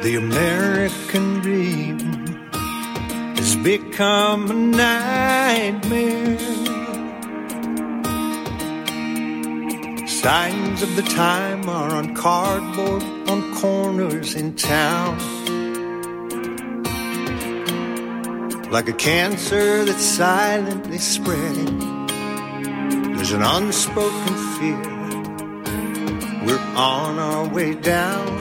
The American dream has become a nightmare. Signs of the time are on cardboard on corners in town. Like a cancer that's silently spreading, there's an unspoken fear. We're on our way down.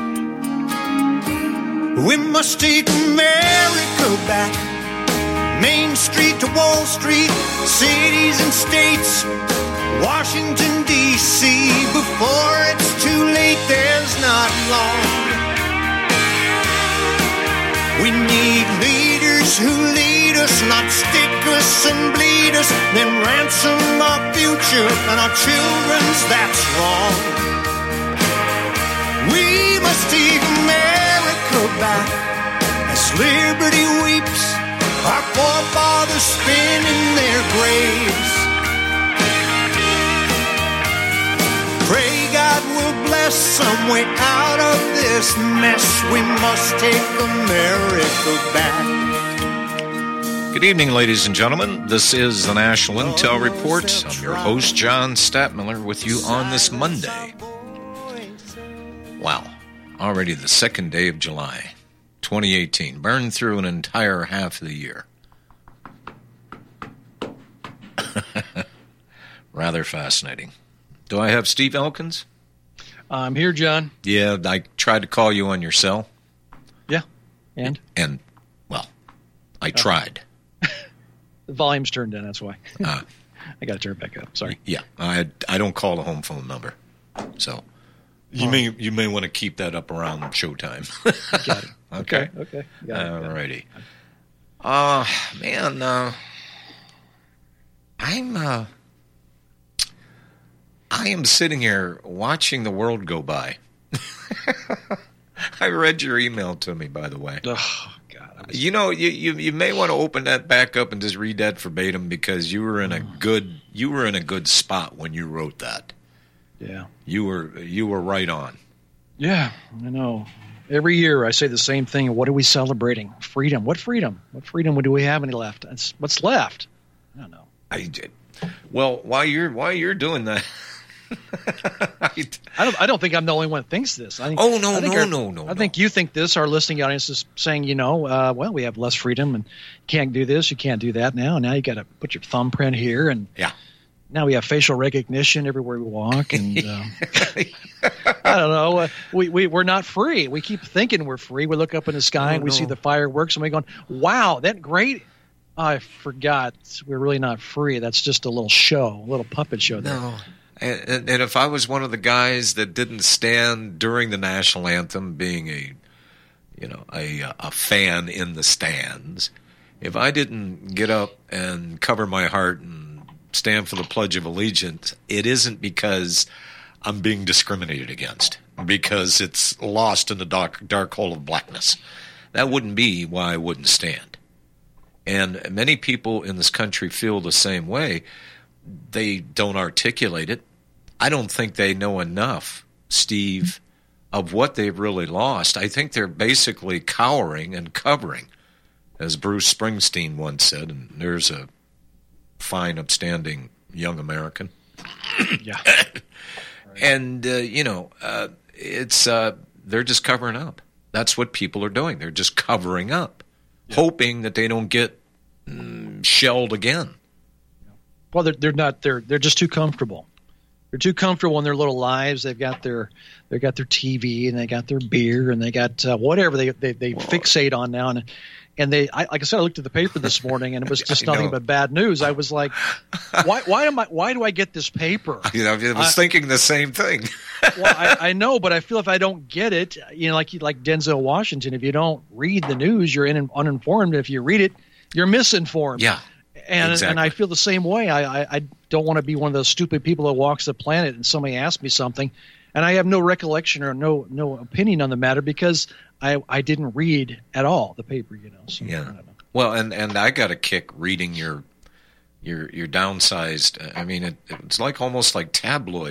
We must take America back. Main Street to Wall Street, cities and states, Washington, D.C. Before it's too late, there's not long. We need leaders who lead us, not stick us and bleed us, then ransom our future and our children's, that's wrong. We must take America back as liberty weeps, our forefathers spin in their graves. Pray God will bless some way out of this mess. We must take America back. Good evening, ladies and gentlemen. This is the National Intel Report. I'm your host, John Statmiller, with you on this Monday. Wow, already the second day of July, 2018. Burned through an entire half of the year. Rather fascinating. Do I have Steve Elkins? I'm here, John. Yeah, I tried to call you on your cell. Yeah, and? Well, I tried. The volume's turned down, that's why. I got to turn it back up, sorry. Yeah, I don't call a home phone number, so you may want to keep that up around showtime. Got it. Okay. Got All righty. Man, I am sitting here watching the world go by. I read your email to me, by the way. Oh, God. You know, you may want to open that back up and just read that verbatim, because you were in a good spot when you wrote that. Yeah. You were right on. Yeah, I know. Every year I say the same thing. What are we celebrating? Freedom. What freedom? What freedom do we have any left? What's left? I don't know. Well, while you're doing that, I don't think I'm the only one that thinks this. No. I think you think this. Our listening audience is saying, well, we have less freedom and you can't do this, you can't do that now. Now you got to put your thumbprint here, and yeah. Now we have facial recognition everywhere we walk, and I don't know. We're not free. We keep thinking we're free. We look up in the sky and we see the fireworks, and we're going, "Wow, that great!" I forgot we're really not free. That's just a little show, a little puppet show there. No. And if I was one of the guys that didn't stand during the national anthem, being a fan in the stands, if I didn't get up and cover my heart and stand for the Pledge of Allegiance, it isn't because I'm being discriminated against, because it's lost in the dark hole of blackness. That wouldn't be why I wouldn't stand. And many people in this country feel the same way. They don't articulate it. I don't think they know enough, Steve, of what they've really lost. I think they're basically cowering and covering, as Bruce Springsteen once said, and there's a fine, upstanding young American. Yeah. And, it's they're just covering up. That's what people are doing. They're just covering up, hoping that they don't get shelled again. Well, they're not. They're just too comfortable. They're too comfortable in their little lives. They've got their TV, and they got their beer, and they got whatever they fixate on now. And like I said, I looked at the paper this morning, and it was just nothing but bad news. I was like, why do I get this paper? I was thinking the same thing. Well, I know, but I feel if I don't get it, like Denzel Washington, if you don't read the news, you're uninformed. If you read it, you're misinformed. Yeah. And I feel the same way. I don't want to be one of those stupid people that walks the planet and somebody asks me something, and I have no recollection or no opinion on the matter because I didn't read at all the paper. So, yeah. I don't know. Well, and I got a kick reading your downsized. I mean, it's like almost like tabloid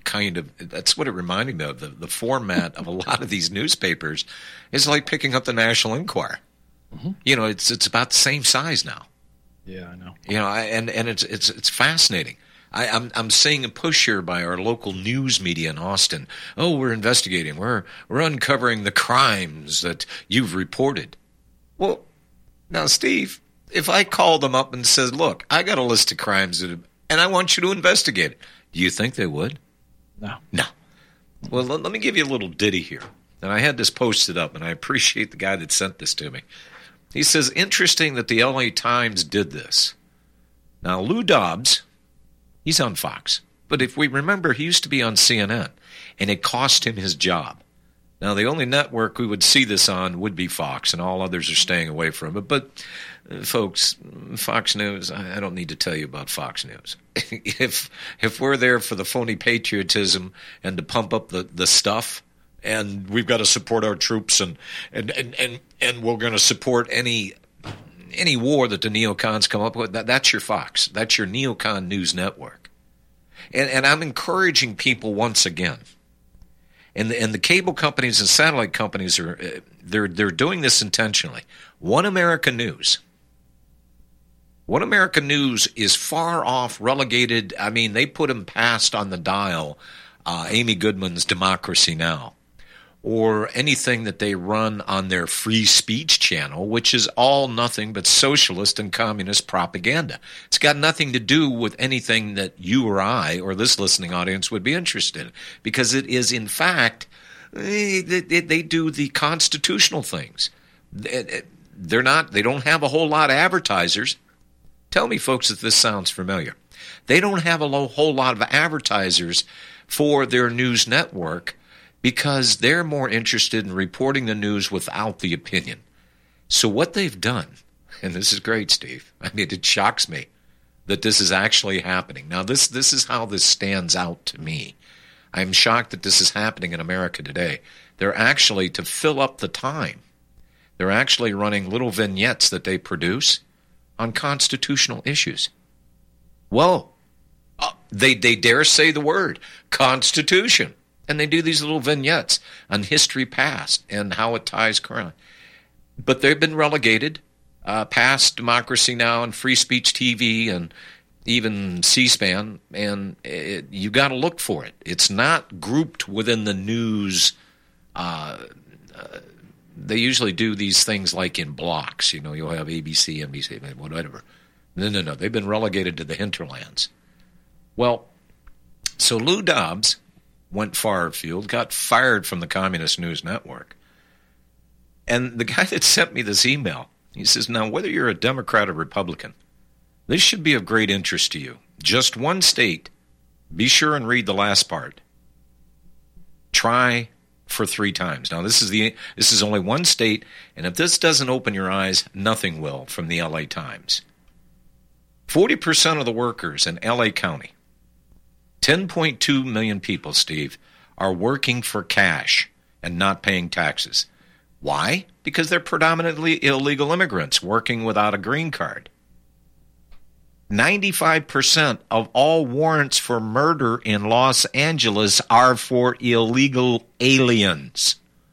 that's what it reminded me of. The format of a lot of these newspapers is like picking up the National Enquirer. Mm-hmm. It's about the same size now. Yeah, I know. And it's fascinating. I'm seeing a push here by our local news media in Austin. Oh, we're investigating. We're uncovering the crimes that you've reported. Well, now, Steve, if I called them up and said, look, I got a list of crimes and I want you to investigate it, do you think they would? No. Well, let me give you a little ditty here. And I had this posted up, and I appreciate the guy that sent this to me. He says, interesting that the LA Times did this. Now, Lou Dobbs, he's on Fox. But if we remember, he used to be on CNN, and it cost him his job. Now, the only network we would see this on would be Fox, and all others are staying away from it. But, folks, Fox News, I don't need to tell you about Fox News. If we're there for the phony patriotism and to pump up the stuff, and we've got to support our troops, and we're going to support any war that the neocons come up with, that's your Fox. That's your neocon news network. And I'm encouraging people once again. And the cable companies and satellite companies they're doing this intentionally. One America News is far off, relegated. I mean, they put them past on the dial Amy Goodman's Democracy Now! Or anything that they run on their free speech channel, which is all nothing but socialist and communist propaganda. It's got nothing to do with anything that you or I or this listening audience would be interested in, because it is, in fact, they do the constitutional things. They don't have a whole lot of advertisers. Tell me, folks, if this sounds familiar. They don't have a whole lot of advertisers for their news network, because they're more interested in reporting the news without the opinion. So what they've done, and this is great, Steve, I mean, it shocks me that this is actually happening. Now, this is how this stands out to me. I'm shocked that this is happening in America today. They're actually, to fill up the time, they're actually running little vignettes that they produce on constitutional issues. Whoa. They dare say the word, Constitution. And they do these little vignettes on history past and how it ties current. But they've been relegated past Democracy Now! And Free Speech TV and even C-SPAN, and you got to look for it. It's not grouped within the news. They usually do these things like in blocks. You'll have ABC, NBC, whatever. No. They've been relegated to the hinterlands. Well, so Lou Dobbs went far afield, got fired from the Communist News Network. And the guy that sent me this email, he says, now, whether you're a Democrat or Republican, this should be of great interest to you. Just one state. Be sure and read the last part. Try for 3 times. Now, this is only one state, and if this doesn't open your eyes, nothing will, from the LA Times. 40% of the workers in LA County, 10.2 million people, Steve, are working for cash and not paying taxes. Why? Because they're predominantly illegal immigrants working without a green card. 95% of all warrants for murder in Los Angeles are for illegal aliens.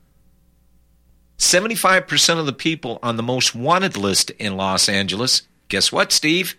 75% of the people on the most wanted list in Los Angeles, guess what, Steve?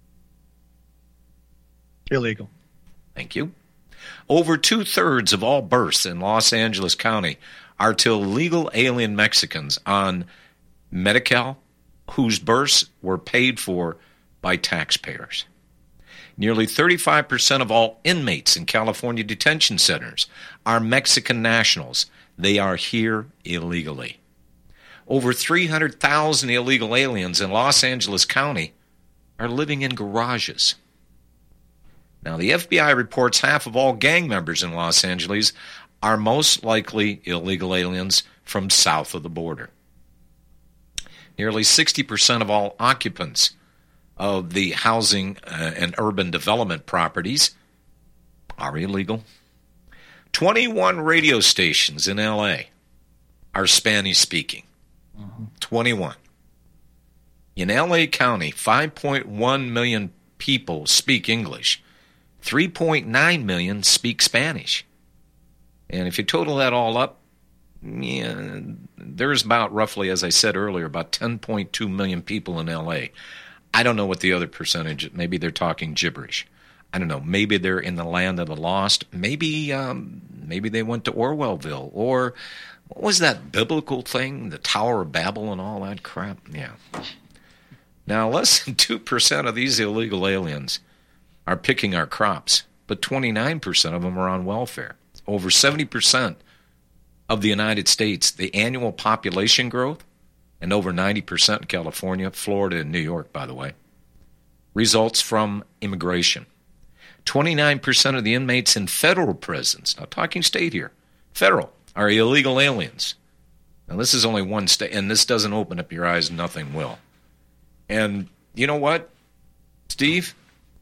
Illegal. Thank you. Over 2/3 of all births in Los Angeles County are to illegal alien Mexicans on Medi-Cal, whose births were paid for by taxpayers. Nearly 35% of all inmates in California detention centers are Mexican nationals. They are here illegally. Over 300,000 illegal aliens in Los Angeles County are living in garages. Now, the FBI reports half of all gang members in Los Angeles are most likely illegal aliens from south of the border. Nearly 60% of all occupants of the housing and urban development properties are illegal. 21 radio stations in L.A. are Spanish-speaking. 21. In L.A. County, 5.1 million people speak English. 3.9 million speak Spanish. And if you total that all up, there's about roughly, as I said earlier, about 10.2 million people in L.A. I don't know what the other percentage is. Maybe they're talking gibberish. I don't know. Maybe they're in the land of the lost. Maybe they went to Orwellville. Or what was that biblical thing, the Tower of Babel and all that crap? Yeah. Now, less than 2% of these illegal aliens are picking our crops, but 29% of them are on welfare. Over 70% of the United States, the annual population growth, and over 90% in California, Florida, and New York, by the way, results from immigration. 29% of the inmates in federal prisons, not talking state here, federal, are illegal aliens. Now, this is only one state, and this doesn't open up your eyes, nothing will. And you know what, Steve?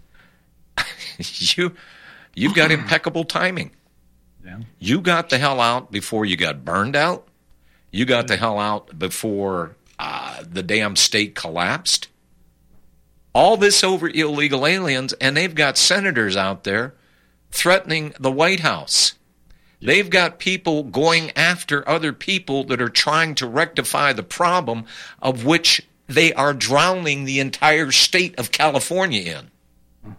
You've got impeccable timing. Yeah. You got the hell out before you got burned out. You got the hell out before the damn state collapsed. All this over illegal aliens, and they've got senators out there threatening the White House. They've got people going after other people that are trying to rectify the problem of which they are drowning the entire state of California in.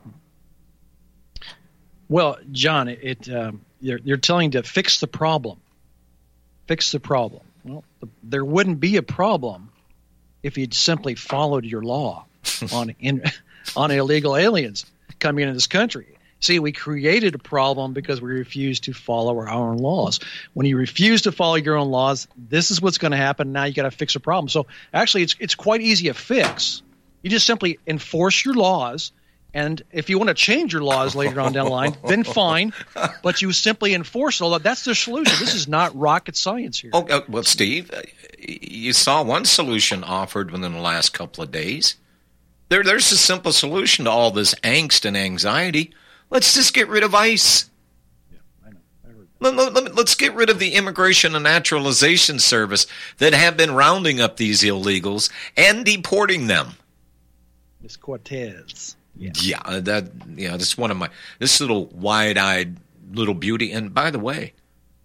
Well, John, you're telling to fix the problem. Fix the problem. Well, there wouldn't be a problem if you'd simply followed your law on illegal aliens coming into this country. See, we created a problem because we refused to follow our own laws. When you refuse to follow your own laws, this is what's going to happen. Now you got to fix a problem. So actually, it's quite easy to fix. You just simply enforce your laws. And if you want to change your laws later on down the line, then fine. But you simply enforce all that. That's the solution. This is not rocket science here. Oh, well, Steve, you saw one solution offered within the last couple of days. There's a simple solution to all this angst and anxiety. Let's just get rid of ICE. Yeah, I know. I heard that. Let's get rid of the Immigration and Naturalization Service that have been rounding up these illegals and deporting them. Miss Cortez. Yeah, that's one of this little wide-eyed little beauty. And by the way,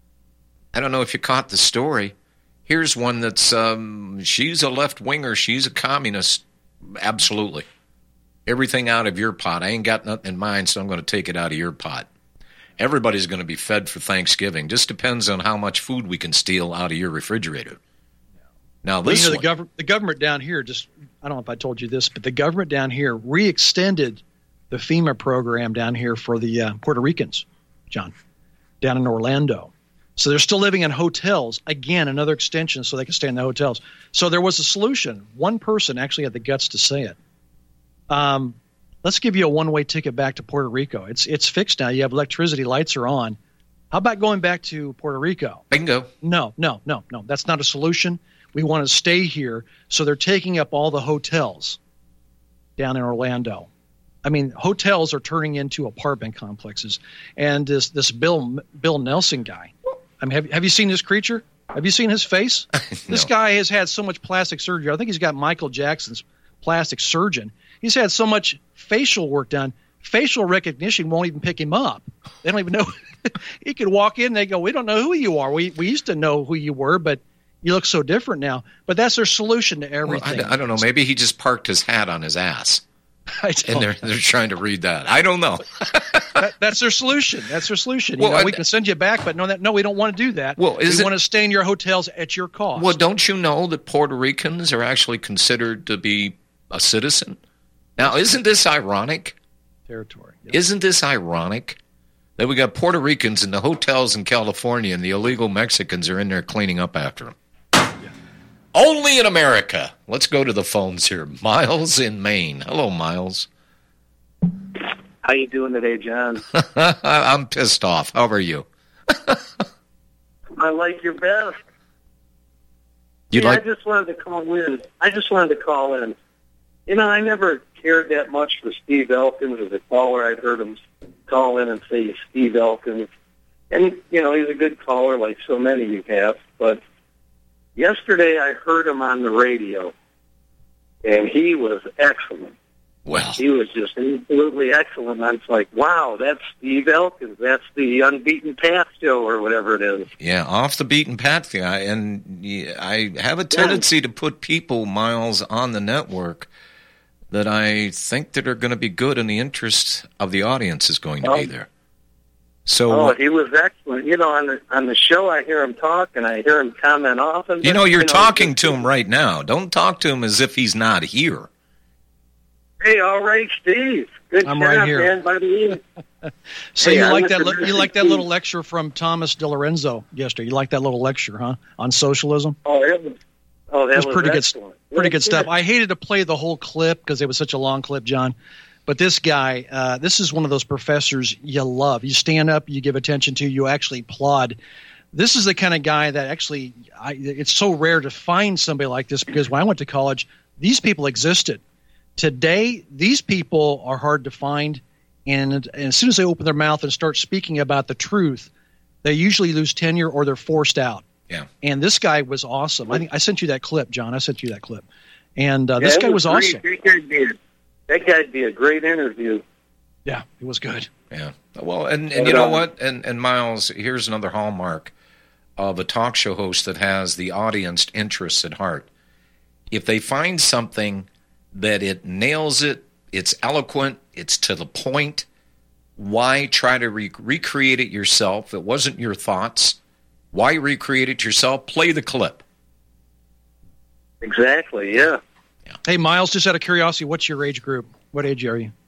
I don't know if you caught the story. Here's one that's she's a left-winger. She's a communist. Absolutely. Everything out of your pot. I ain't got nothing in mind, so I'm going to take it out of your pot. Everybody's going to be fed for Thanksgiving. Just depends on how much food we can steal out of your refrigerator. Now, this the government down here I don't know if I told you this, but the government down here re-extended the FEMA program down here for the Puerto Ricans, John, down in Orlando. So they're still living in hotels. Again, another extension so they can stay in the hotels. So there was a solution. One person actually had the guts to say it. Let's give you a one-way ticket back to Puerto Rico. It's fixed now. You have electricity. Lights are on. How about going back to Puerto Rico? Bingo. No. That's not a solution. We want to stay here. So they're taking up all the hotels down in Orlando. I mean, hotels are turning into apartment complexes. And this Bill Nelson guy, I mean, have you seen this creature? Have you seen his face? No. This guy has had so much plastic surgery. I think he's got Michael Jackson's plastic surgeon. He's had so much facial work done. Facial recognition won't even pick him up. They don't even know. He could walk in. They go, we don't know who you are. We used to know who you were, but you look so different now. But that's their solution to everything. Well, I don't know. Maybe he just parked his hat on his ass. And they're trying to read that. I don't know. That's their solution. That's their solution. Well, we can send you back, but no, we don't want to do that. Well, we want to stay in your hotels at your cost. Well, don't you know that Puerto Ricans are actually considered to be a citizen? Now, isn't this ironic? Territory. Yep. Isn't this ironic that we got Puerto Ricans in the hotels in California and the illegal Mexicans are in there cleaning up after them? Yeah. Only in America. Let's go to the phones here. Miles in Maine. Hello, Miles. How you doing today, John? I'm pissed off. How are you? I like your best. I just wanted to call in. You know, I never cared that much for Steve Elkins as a caller. I'd heard him call in and say Steve Elkins. And, you know, he's a good caller like so many you have. But yesterday I heard him on the radio, and he was excellent. Well, he was just absolutely excellent. I was like, wow, that's Steve Elkins. That's the Unbeaten Path show or whatever it is. Yeah, off the beaten path guy. And I have a tendency to put people, Miles, on the network that I think that are going to be good, and the interest of the audience is going to be there. So, he was excellent. You know, on the show, I hear him talk, and I hear him comment often. You know, you're talking to him right now. Don't talk to him as if he's not here. Hey, all right, Steve. Good I'm job, right here. man. By the way. So you like that? You like that little lecture from Thomas DiLorenzo yesterday? You like that little lecture, huh, on socialism? That was pretty excellent. good. Pretty good stuff. I hated to play the whole clip because it was such a long clip, John. But this guy, this is one of those professors you love. You stand up, you give attention to, you actually applaud. This is the kind of guy that actually, it's so rare to find somebody like this, because when I went to college, these people existed. Today, these people are hard to find, and as soon as they open their mouth and start speaking about the truth, they usually lose tenure or they're forced out. Yeah. And this guy was awesome. I think I sent you that clip, John. I sent you that clip. And this guy was awesome. That guy'd be a great interview. Yeah, it was good. Yeah. Well, and you know what? And Miles, here's another hallmark of a talk show host that has the audience interests at heart. If they find something that it nails it, it's eloquent, it's to the point, why try to recreate it yourself? It wasn't your thoughts. Why recreate it yourself? Play the clip. Exactly, yeah. Hey, Miles, just out of curiosity, what's your age group? What age are you?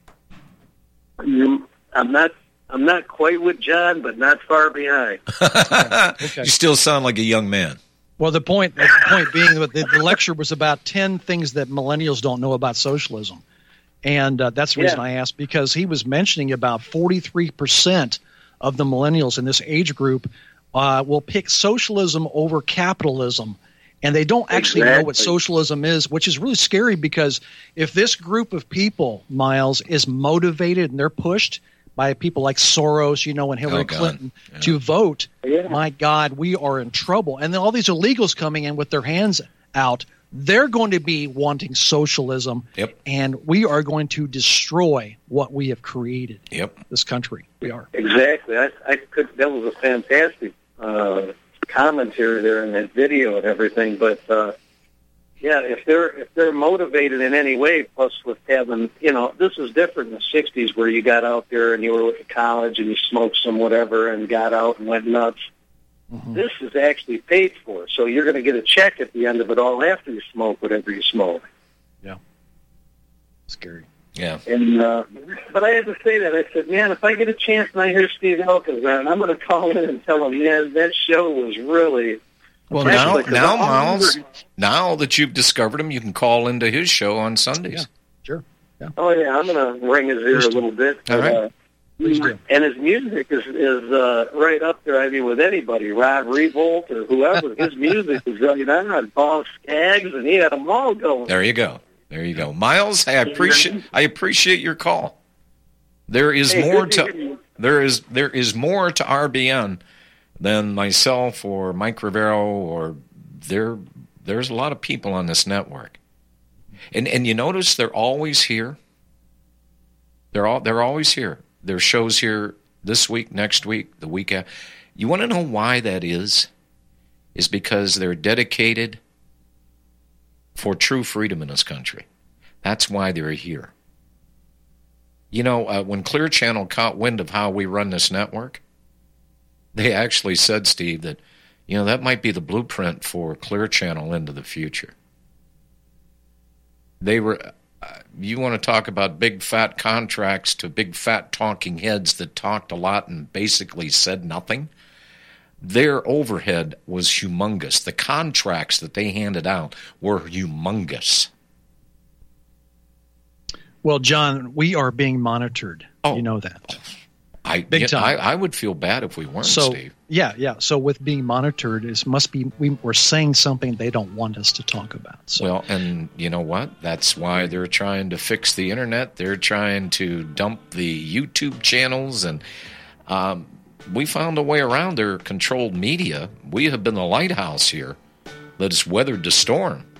I'm not quite with John, but not far behind. Okay. You still sound like a young man. Well, the point being that the lecture was about 10 things that millennials don't know about socialism. And that's the reason I asked, because he was mentioning about 43% of the millennials in this age group will pick socialism over capitalism. And they don't actually know what socialism is, which is really scary, because if this group of people, Miles, is motivated and they're pushed by people like Soros, and Hillary Clinton to vote, my God, we are in trouble. And then all these illegals coming in with their hands out, they're going to be wanting socialism, and we are going to destroy what we have created. This country, we are. Exactly. That was a fantastic commentary there in that video and everything, but if they're motivated in any way, plus with having, this is different in the 60s where you got out there and you were at college and you smoked some whatever and got out and went nuts. Mm-hmm. This is actually paid for, so you're going to get a check at the end of it all after you smoke whatever you smoke. Yeah. Scary. Yeah. And but I had to say that. I said, man, if I get a chance and I hear Steve Elkins, man, I'm going to call in and tell him, that show was really... Well, now, Miles, now that you've discovered him, you can call into his show on Sundays. Yeah, sure. Yeah. Oh, yeah, I'm going to ring his ear a little bit. All right. And his music is right up there, with anybody, Rod Revolt or whoever. His music is going on, Paul Skaggs, and he had them all going. There you go. Miles, I appreciate your call. There is more to RBN than myself or Mike Rivero, or there's a lot of people on this network. And you notice they're always here. They're always here. Their shows here this week, next week, the week after. You want to know why that is? Is because they're dedicated for true freedom in this country. That's why they're here. When Clear Channel caught wind of how we run this network, they actually said, Steve, that that might be the blueprint for Clear Channel into the future. They were, you want to talk about big fat contracts to big fat talking heads that talked a lot and basically said nothing? Their overhead was humongous. The contracts that they handed out were humongous. Well, John, we are being monitored. Oh, you know that. Big time. I would feel bad if we weren't, Steve. Yeah. So with being monitored, we're saying something they don't want us to talk about. So. Well, and you know what? That's why they're trying to fix the internet. They're trying to dump the YouTube channels, and we found a way around their controlled media. We have been the lighthouse here that has weathered the storm.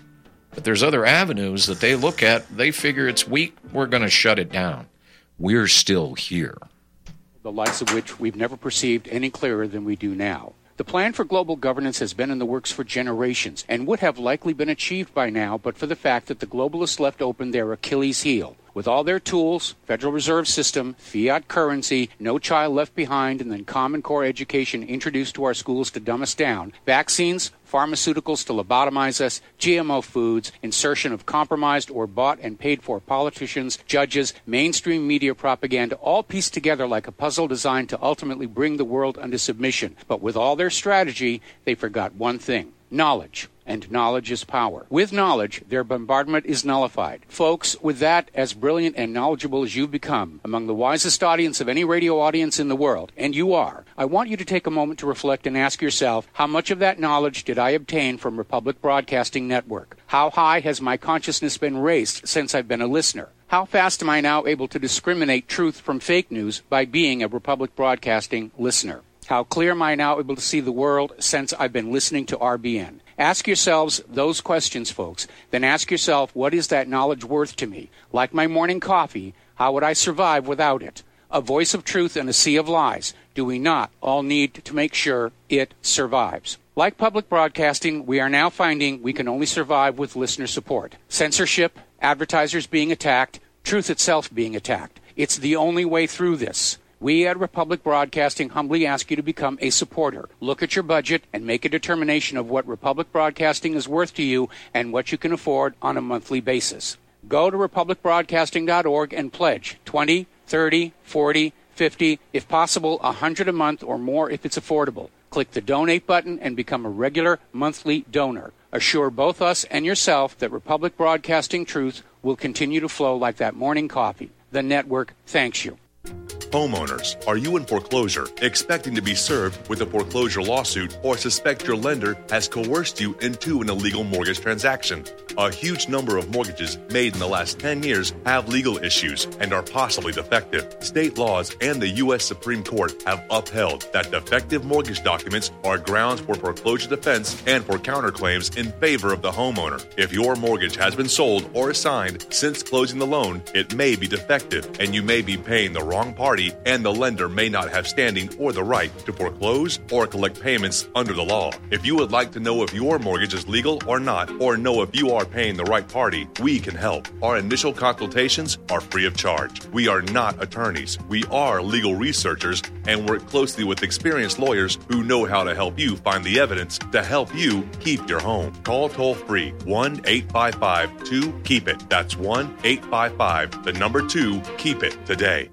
But there's other avenues that they look at. They figure it's weak. We're going to shut it down. We're still here. The likes of which we've never perceived any clearer than we do now. The plan for global governance has been in the works for generations and would have likely been achieved by now but for the fact that the globalists left open their Achilles heel. With all their tools, Federal Reserve System, fiat currency, no child left behind, and then Common Core education introduced to our schools to dumb us down, vaccines, pharmaceuticals to lobotomize us, GMO foods, insertion of compromised or bought and paid for politicians, judges, mainstream media propaganda, all pieced together like a puzzle designed to ultimately bring the world under submission. But with all their strategy, they forgot one thing: knowledge. And knowledge is power. With knowledge, their bombardment is nullified. Folks, with that, as brilliant and knowledgeable as you've become, among the wisest audience of any radio audience in the world, and you are, I want you to take a moment to reflect and ask yourself, how much of that knowledge did I obtain from Republic Broadcasting Network? How high has my consciousness been raised since I've been a listener? How fast am I now able to discriminate truth from fake news by being a Republic Broadcasting listener? How clear am I now able to see the world since I've been listening to RBN? Ask yourselves those questions, folks. Then ask yourself, what is that knowledge worth to me? Like my morning coffee, how would I survive without it? A voice of truth in a sea of lies. Do we not all need to make sure it survives? Like public broadcasting, we are now finding we can only survive with listener support. Censorship, advertisers being attacked, truth itself being attacked. It's the only way through this. We at Republic Broadcasting humbly ask you to become a supporter. Look at your budget and make a determination of what Republic Broadcasting is worth to you and what you can afford on a monthly basis. Go to republicbroadcasting.org and pledge $20, $30, $40, $50, if possible, $100 a month or more if it's affordable. Click the donate button and become a regular monthly donor. Assure both us and yourself that Republic Broadcasting truth will continue to flow like that morning coffee. The network thanks you. Homeowners, are you in foreclosure, expecting to be served with a foreclosure lawsuit, or suspect your lender has coerced you into an illegal mortgage transaction? A huge number of mortgages made in the last 10 years have legal issues and are possibly defective. State laws and the U.S. Supreme Court have upheld that defective mortgage documents are grounds for foreclosure defense and for counterclaims in favor of the homeowner. If your mortgage has been sold or assigned since closing the loan, it may be defective and you may be paying the wrong party, and the lender may not have standing or the right to foreclose or collect payments under the law. If you would like to know if your mortgage is legal or not, or know if you are paying the right party, we can help. Our initial consultations are free of charge. We are not attorneys. We are legal researchers and work closely with experienced lawyers who know how to help you find the evidence to help you keep your home. Call toll-free 1-855-2-KEEP-IT. That's 1-855-2-KEEP-IT today.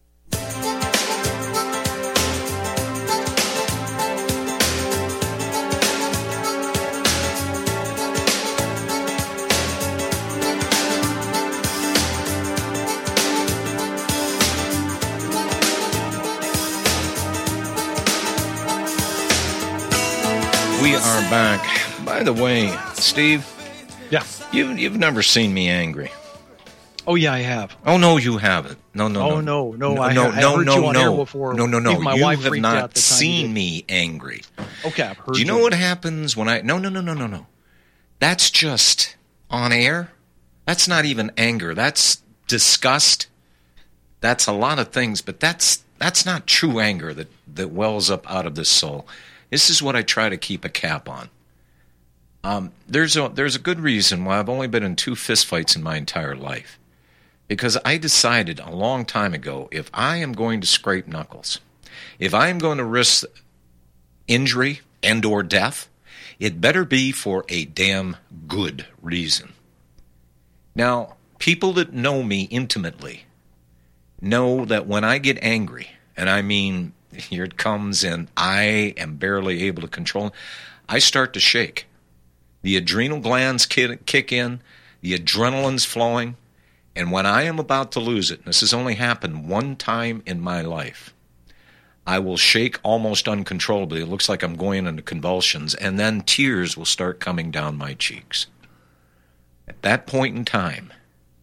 We are back. By the way, Steve. Yeah. You've never seen me angry. Oh yeah, I have. Oh no, you haven't. No. I heard you on air before. No. Even my wife have freaked out not the time seen me angry. Okay, I've heard. Do you know what happens when I? No. That's just on air. That's not even anger. That's disgust. That's a lot of things, but that's not true anger that wells up out of this soul. This is what I try to keep a cap on. There's a good reason why I've only been in 2 fistfights in my entire life. Because I decided a long time ago, if I am going to scrape knuckles, if I am going to risk injury and or death, it better be for a damn good reason. Now, people that know me intimately know that when I get angry, and I mean, here it comes and I am barely able to control it, I start to shake. The adrenal glands kick in, the adrenaline's flowing, and when I am about to lose it, and this has only happened one time in my life, I will shake almost uncontrollably. It looks like I'm going into convulsions, and then tears will start coming down my cheeks. At that point in time,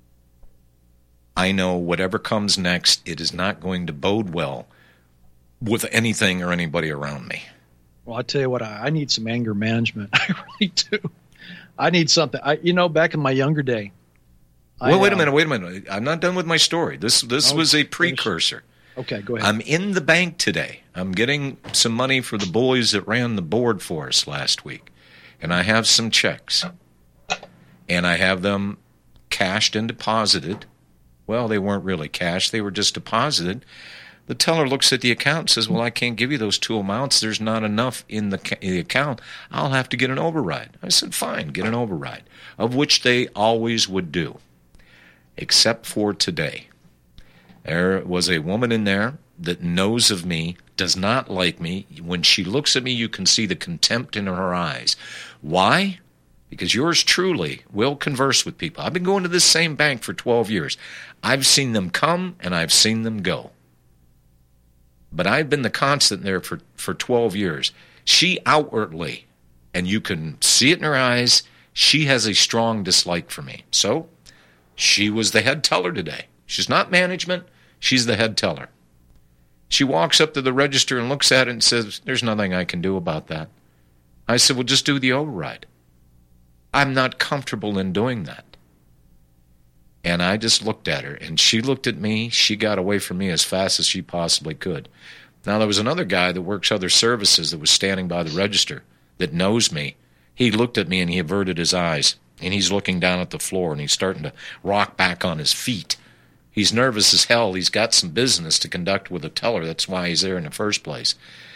I know whatever comes next, it is not going to bode well with anything or anybody around me. Well, I tell you what, I need some anger management. I really do. I need something. Back in my younger day. Well, wait a minute. I'm not done with my story. This was a precursor. Okay, go ahead. I'm in the bank today. I'm getting some money for the boys that ran the board for us last week. And I have some checks. And I have them cashed and deposited. Well, they weren't really cashed. They were just deposited. The teller looks at the account and says, well, I can't give you those two amounts. There's not enough in the account. I'll have to get an override. I said, fine, get an override, of which they always would do, except for today. There was a woman in there that knows of me, does not like me. When she looks at me, you can see the contempt in her eyes. Why? Because yours truly will converse with people. I've been going to this same bank for 12 years. I've seen them come and I've seen them go. But I've been the constant there for 12 years. She outwardly, and you can see it in her eyes, she has a strong dislike for me. So she was the head teller today. She's not management. She's the head teller. She walks up to the register and looks at it and says, there's nothing I can do about that. I said, well, just do the override. I'm not comfortable in doing that. And I just looked at her, and she looked at me. She got away from me as fast as she possibly could. Now, there was another guy that works other services that was standing by the register that knows me. He looked at me, and he averted his eyes, and he's looking down at the floor, and he's starting to rock back on his feet. He's nervous as hell. He's got some business to conduct with a teller. That's why he's there in the first place.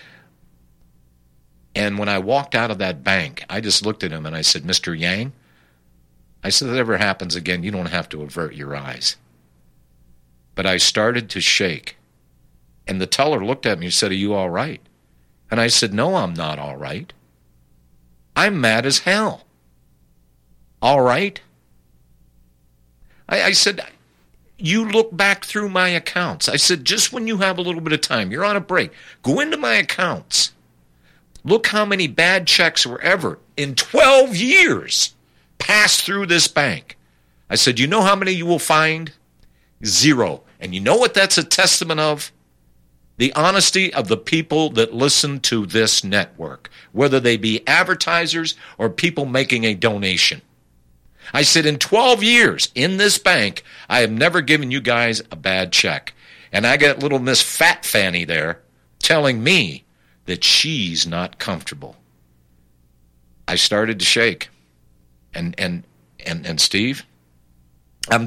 And when I walked out of that bank, I just looked at him, and I said, Mr. Yang, I said, if that ever happens again, you don't have to avert your eyes. But I started to shake. And the teller looked at me and said, are you all right? And I said, no, I'm not all right. I'm mad as hell. All right? I said, you look back through my accounts. I said, just when you have a little bit of time, you're on a break, go into my accounts. Look how many bad checks were ever in 12 years passed through this bank. I said, you know how many you will find? 0. And you know what that's a testament of? The honesty of the people that listen to this network, whether they be advertisers or people making a donation. I said, in 12 years in this bank, I have never given you guys a bad check. And I got little Miss Fat Fanny there telling me that she's not comfortable. I started to shake. And Steve, I'm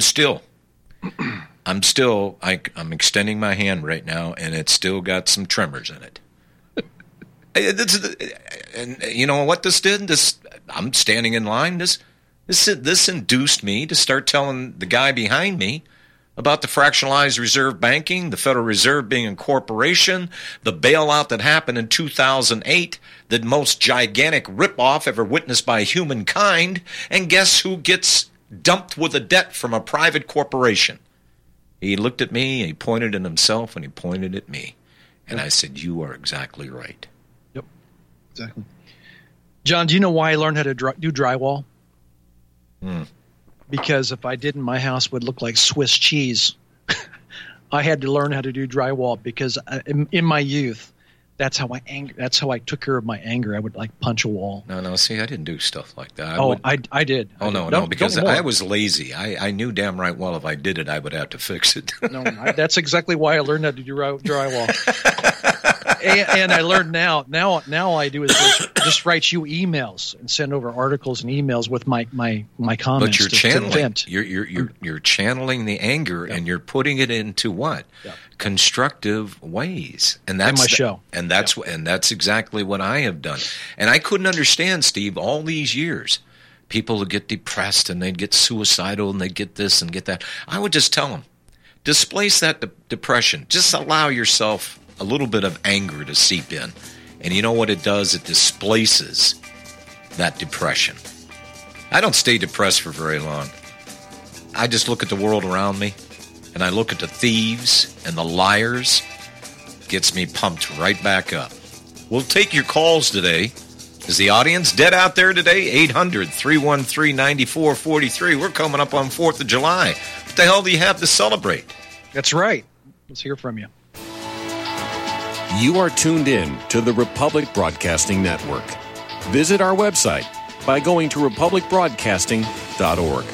extending my hand right now, and it's still got some tremors in it. And you know what this did? I'm standing in line. This induced me to start telling the guy behind me about the fractionalized reserve banking, the Federal Reserve being a corporation, the bailout that happened in 2008, the most gigantic ripoff ever witnessed by humankind, and guess who gets dumped with a debt from a private corporation? He looked at me, he pointed at himself, and he pointed at me. And I said, you are exactly right. Yep, exactly. John, do you know why I learned how to do drywall? Because if I didn't, my house would look like Swiss cheese. I had to learn how to do drywall because in my youth, that's how I took care of my anger. I would punch a wall. No. See, I didn't do stuff like that. I did. Oh, no, because I was lazy. I knew damn right well if I did it, I would have to fix it. That's exactly why I learned how to do drywall. And I learned now I do is just write you emails and send over articles and emails with my comments. But you're channeling the anger, and you're putting it into what? Constructive ways. And that's my show. And that's exactly what I have done. And I couldn't understand, Steve, all these years. People would get depressed and they'd get suicidal and they'd get this and get that. I would just tell them, displace that depression. Just allow yourself a little bit of anger to seep in. And you know what it does? It displaces that depression. I don't stay depressed for very long. I just look at the world around me, and I look at the thieves and the liars. Gets me pumped right back up. We'll take your calls today. Is the audience dead out there today? 800-313-9443. We're coming up on 4th of July. What the hell do you have to celebrate? That's right. Let's hear from you. You are tuned in to the Republic Broadcasting Network. Visit our website, by going to republicbroadcasting.org.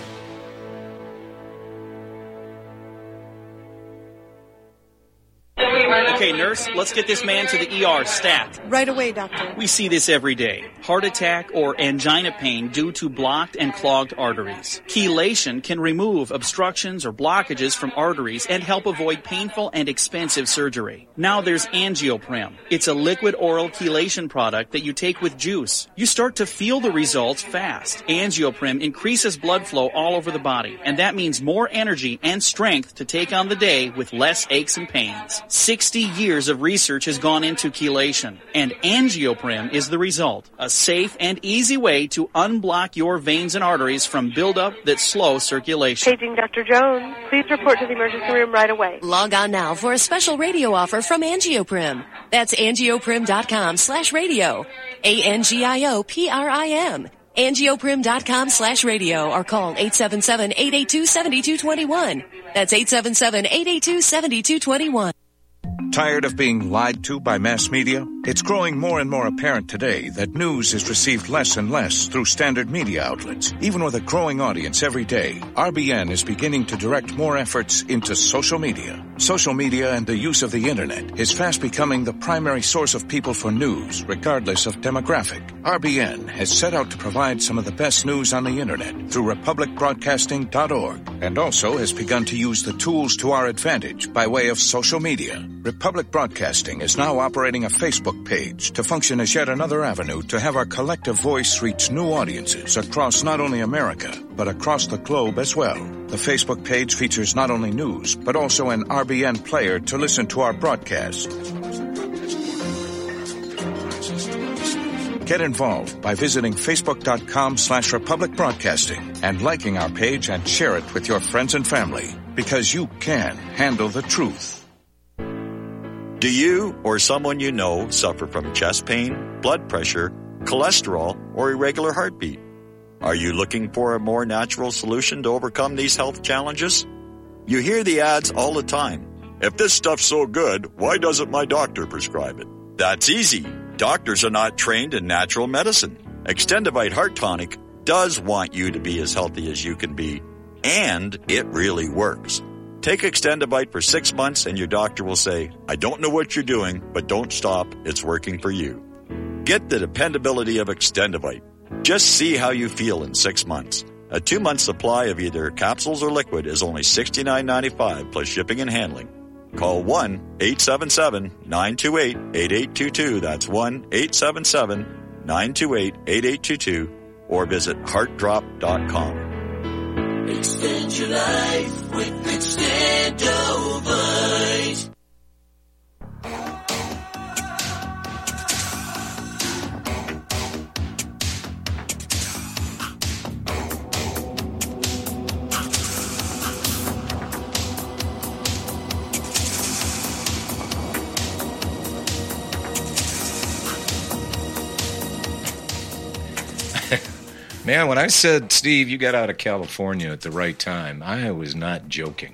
Okay, nurse, let's get this man to the ER stat. Right away, doctor. We see this every day. Heart attack or angina pain due to blocked and clogged arteries. Chelation can remove obstructions or blockages from arteries and help avoid painful and expensive surgery. Now there's Angioprim. It's a liquid oral chelation product that you take with juice. You start to feel the results fast. Angioprim increases blood flow all over the body, and that means more energy and strength to take on the day with less aches and pains. 60 years of research has gone into chelation, and Angioprim is the result. A safe and easy way to unblock your veins and arteries from buildup that slow circulation. Paging Dr. Jones. Please report to the emergency room right away. Log on now for a special radio offer from Angioprim. That's angioprim.com/radio. ANGIOPRIM. Angioprim.com/radio or call 877-882-7221. That's 877-882-7221. Tired of being lied to by mass media? It's growing more and more apparent today that news is received less and less through standard media outlets. Even with a growing audience every day, RBN is beginning to direct more efforts into social media. Social media and the use of the internet is fast becoming the primary source of people for news, regardless of demographic. RBN has set out to provide some of the best news on the internet through republicbroadcasting.org, and also has begun to use the tools to our advantage by way of social media. Republic Broadcasting is now operating a Facebook page to function as yet another avenue to have our collective voice reach new audiences across not only America, but across the globe as well. The Facebook page features not only news, but also an RBN player to listen to our broadcasts. Get involved by visiting facebook.com/Republic Broadcasting and liking our page and share it with your friends and family, because you can handle the truth. Do you or someone you know suffer from chest pain, blood pressure, cholesterol, or irregular heartbeat? Are you looking for a more natural solution to overcome these health challenges? You hear the ads all the time. If this stuff's so good, why doesn't my doctor prescribe it? That's easy. Doctors are not trained in natural medicine. Extendivite Heart Tonic does want you to be as healthy as you can be, and it really works. Take Extendivite for 6 months and your doctor will say, I don't know what you're doing, but don't stop. It's working for you. Get the dependability of Extendivite. Just see how you feel in 6 months. A 2-month supply of either capsules or liquid is only $69.95 plus shipping and handling. Call 1-877-928-8822. That's 1-877-928-8822 or visit heartdrop.com. Extend your life with Extendovite. Man, when I said, Steve, you got out of California at the right time, I was not joking.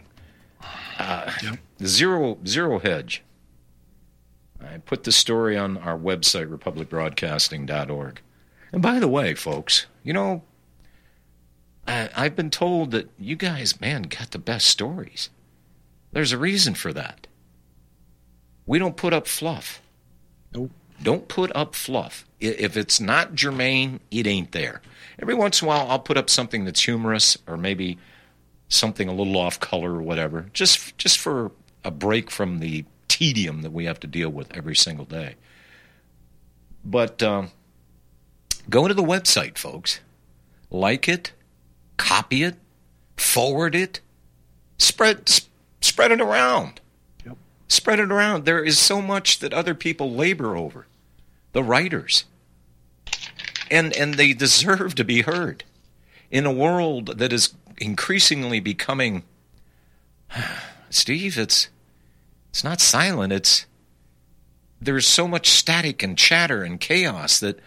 Zero Hedge. I put the story on our website, republicbroadcasting.org. And by the way, folks, you know, I've been told that you guys, man, got the best stories. There's a reason for that. We don't put up fluff. Nope. Don't put up fluff. If it's not germane, it ain't there. Every once in a while, I'll put up something that's humorous or maybe something a little off color or whatever, just for a break from the tedium that we have to deal with every single day. But go to the website, folks. Like it, copy it, forward it, spread it around. Yep. Spread it around. There is so much that other people labor over. The writers. And they deserve to be heard. In a world that is increasingly becoming, Steve, it's not silent. There's so much static and chatter and chaos that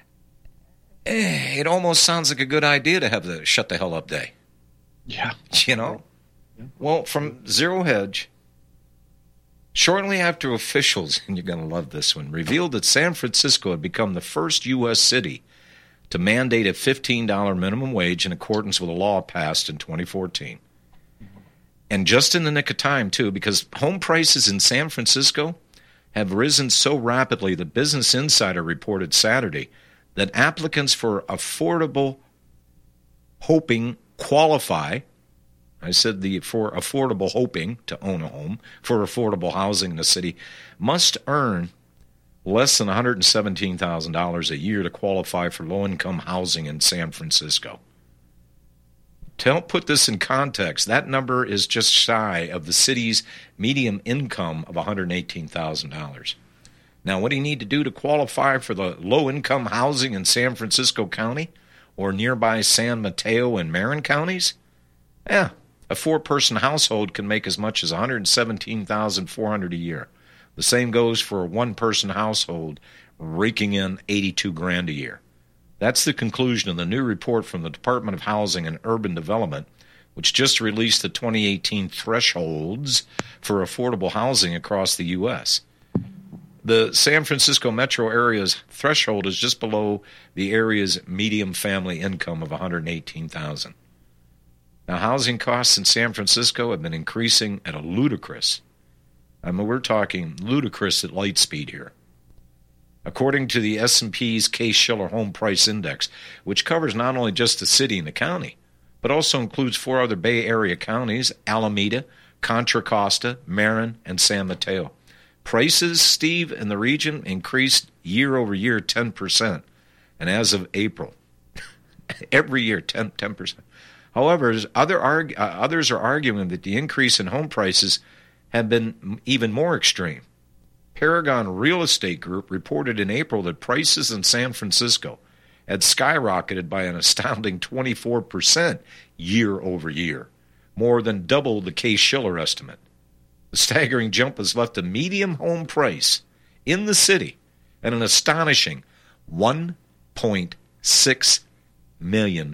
it almost sounds like a good idea to have the shut the hell up day. Yeah. You know? Yeah. Well, from Zero Hedge, shortly after officials, and you're going to love this one, revealed that San Francisco had become the first U.S. city to mandate a $15 minimum wage in accordance with a law passed in 2014. And just in the nick of time, too, because home prices in San Francisco have risen so rapidly that Business Insider reported Saturday that applicants for affordable hoping qualify. I said for affordable hoping to own a home, for affordable housing in the city, must earn less than $117,000 a year to qualify for low-income housing in San Francisco. To help put this in context, that number is just shy of the city's median income of $118,000. Now, what do you need to do to qualify for the low-income housing in San Francisco County or nearby San Mateo and Marin counties? A four-person household can make as much as $117,400 a year. The same goes for a one-person household raking in $82,000 a year. That's the conclusion of the new report from the Department of Housing and Urban Development, which just released the 2018 thresholds for affordable housing across the U.S. The San Francisco metro area's threshold is just below the area's median family income of $118,000. Now, housing costs in San Francisco have been increasing at a ludicrous, we're talking ludicrous at light speed here. According to the S&P's Case-Shiller Home Price Index, which covers not only just the city and the county, but also includes 4 other Bay Area counties, Alameda, Contra Costa, Marin, and San Mateo. Prices, Steve, in the region increased year over year 10%, and as of April, every year 10%. However, others are arguing that the increase in home prices have been even more extreme. Paragon Real Estate Group reported in April that prices in San Francisco had skyrocketed by an astounding 24% year over year, more than double the Case-Shiller estimate. The staggering jump has left a median home price in the city at an astonishing $1.6 million.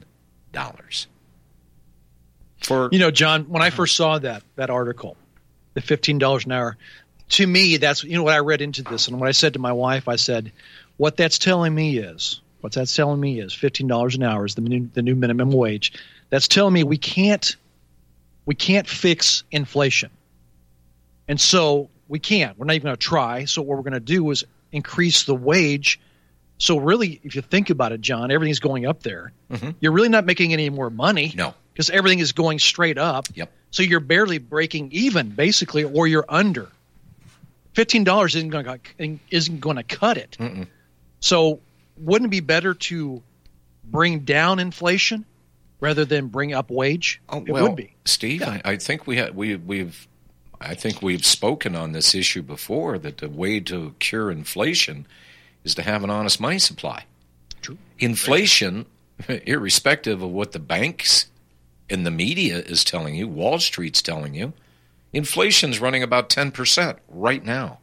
John, when I first saw that article, the $15 an hour, to me, that's what I read into this, and what I said to my wife, I said, what that's telling me is $15 an hour is the new minimum wage. That's telling me we can't fix inflation, and so we can't. We're not even going to try. So what we're going to do is increase the wage. So really, if you think about it, John, everything's going up there. Mm-hmm. You're really not making any more money. No, because everything is going straight up. Yep. So you're barely breaking even, basically, or you're under. $15 isn't going to cut it. Mm-mm. So wouldn't it be better to bring down inflation rather than bring up wage? It would be. Steve, yeah. I think we've spoken on this issue before, that the way to cure inflation is to have an honest money supply. True. Inflation, irrespective of what the banks and the media is telling you, Wall Street's telling you, inflation's running about 10% right now.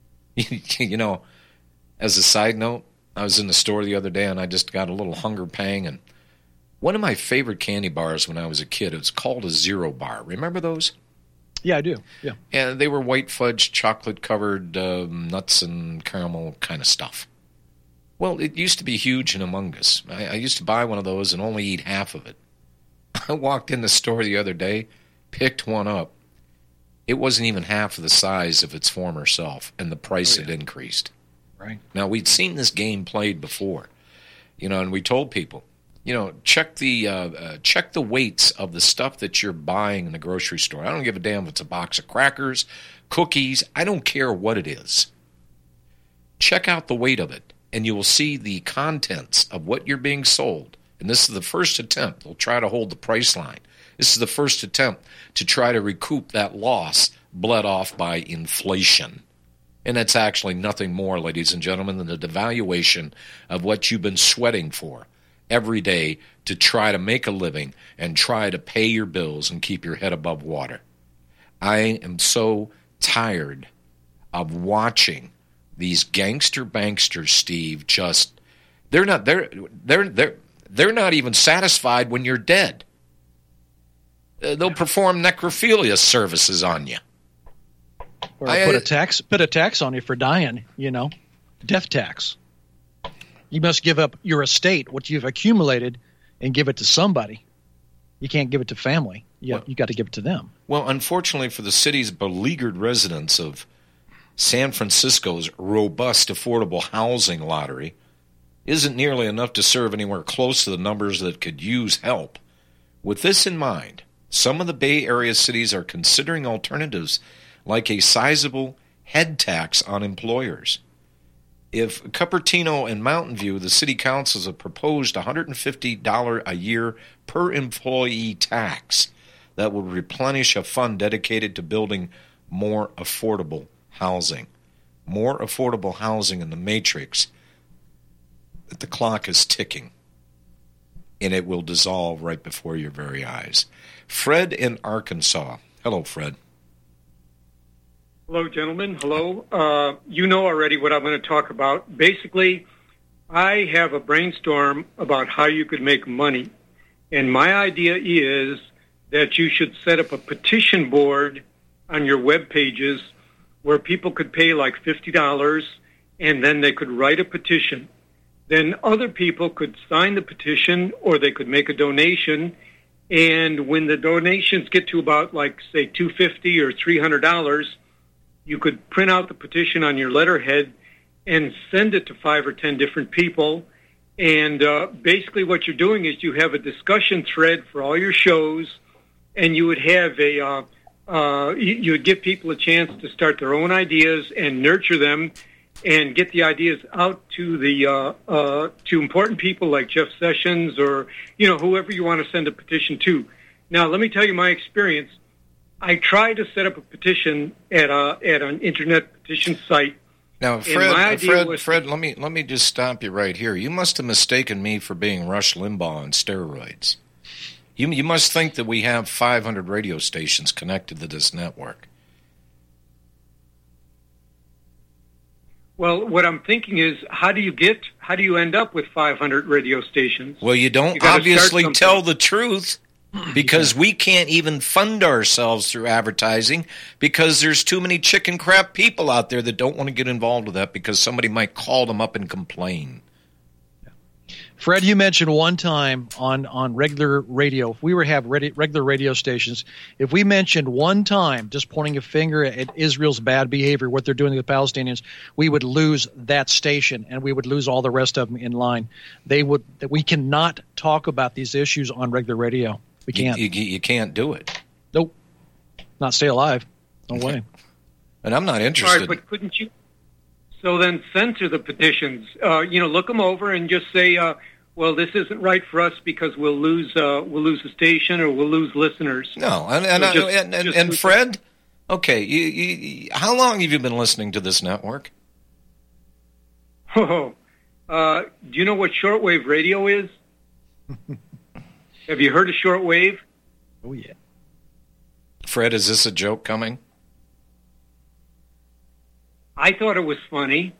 As a side note, I was in the store the other day and I just got a little hunger pang. And one of my favorite candy bars when I was a kid, it was called a Zero Bar. Remember those? Yeah, I do. Yeah. And they were white fudge, chocolate-covered nuts and caramel kind of stuff. Well, it used to be huge in Among Us. I used to buy one of those and only eat half of it. I walked in the store the other day, picked one up. It wasn't even half of the size of its former self, and the price had increased. Right. Now, we'd seen this game played before, and we told people, check the weights of the stuff that you're buying in the grocery store. I don't give a damn if it's a box of crackers, cookies. I don't care what it is. Check out the weight of it, and you will see the contents of what you're being sold. And this is the first attempt. They'll try to hold the price line. This is the first attempt to try to recoup that loss bled off by inflation. And that's actually nothing more, ladies and gentlemen, than the devaluation of what you've been sweating for every day to try to make a living and try to pay your bills and keep your head above water. I am so tired of watching these gangster banksters, Steve, they're not even satisfied when you're dead. They'll perform necrophilia services on you. Or put a tax on you for dying, death tax. You must give up your estate, what you've accumulated, and give it to somebody. You can't give it to family. You got to give it to them. Well, unfortunately for the city's beleaguered residents of San Francisco's robust affordable housing lottery isn't nearly enough to serve anywhere close to the numbers that could use help. With this in mind, some of the Bay Area cities are considering alternatives like a sizable head tax on employers. If Cupertino and Mountain View, the city councils have proposed $150 a year per employee tax that would replenish a fund dedicated to building more affordable housing. More affordable housing in the matrix. The clock is ticking, and it will dissolve right before your very eyes. Fred in Arkansas. Hello, Fred. Hello, gentlemen. Hello. You know already what I'm going to talk about. Basically, I have a brainstorm about how you could make money. And my idea is that you should set up a petition board on your web pages where people could pay like $50 and then they could write a petition. Then other people could sign the petition or they could make a donation. And when the donations get to about like, say, $250 or $300, you could print out the petition on your letterhead and send it to 5 or 10 different people. And basically what you're doing is you have a discussion thread for all your shows, and you would have you would give people a chance to start their own ideas and nurture them and get the ideas out to the to important people like Jeff Sessions or, whoever you want to send a petition to. Now, let me tell you my experience. I tried to set up a petition at an internet petition site. Now, Fred, let me just stop you right here. You must have mistaken me for being Rush Limbaugh on steroids. You must think that we have 500 radio stations connected to this network. Well, what I'm thinking is, how do you end up with 500 radio stations? Well, you don't obviously tell the truth. Because we can't even fund ourselves through advertising because there's too many chicken crap people out there that don't want to get involved with that because somebody might call them up and complain. Fred, you mentioned one time on regular radio, if we were to have regular radio stations, if we mentioned one time just pointing a finger at Israel's bad behavior, what they're doing to the Palestinians, we would lose that station and we would lose all the rest of them in line. We cannot talk about these issues on regular radio. We can't. You can't do it. Nope. Not stay alive. No way. And I'm not interested. All right, but couldn't you? So then censor the petitions. Look them over and just say, well, this isn't right for us because we'll lose the station or we'll lose listeners. No, and Fred, okay, how long have you been listening to this network? Do you know what shortwave radio is? Have you heard of shortwave? Oh, yeah. Fred, is this a joke coming? I thought it was funny.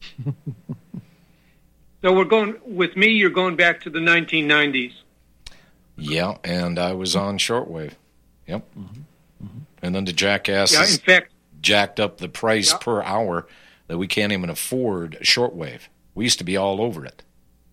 So you're going back to the 1990s. Yeah, and I was on shortwave. Yep. Mm-hmm. Mm-hmm. And then the jackasses jacked up the price per hour that we can't even afford shortwave. We used to be all over it.